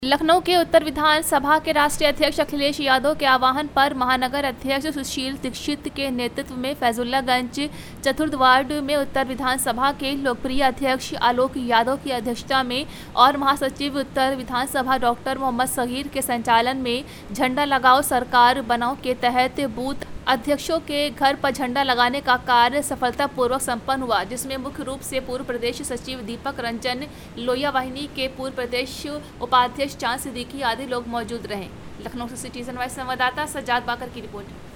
लखनऊ के उत्तर विधानसभा के राष्ट्रीय अध्यक्ष अखिलेश यादव के आह्वान पर महानगर अध्यक्ष सुशील दीक्षित के नेतृत्व में फैजुल्लागंज चतुर्थ वार्ड में उत्तर विधानसभा के लोकप्रिय अध्यक्ष आलोक यादव की अध्यक्षता में और महासचिव उत्तर विधानसभा डॉक्टर मोहम्मद सगीर के संचालन में झंडा लगाओ सरकार बनाओ के तहत बूथ अध्यक्षों के घर पर झंडा लगाने का कार्य सफलतापूर्वक संपन्न हुआ, जिसमें मुख्य रूप से पूर्व प्रदेश सचिव दीपक रंजन, लोहिया वाहिनी के पूर्व प्रदेश उपाध्यक्ष चांद सिद्दीकी आदि लोग मौजूद रहे। लखनऊ से सिटीजन वाइस संवाददाता सज्जाद बाकर की रिपोर्ट।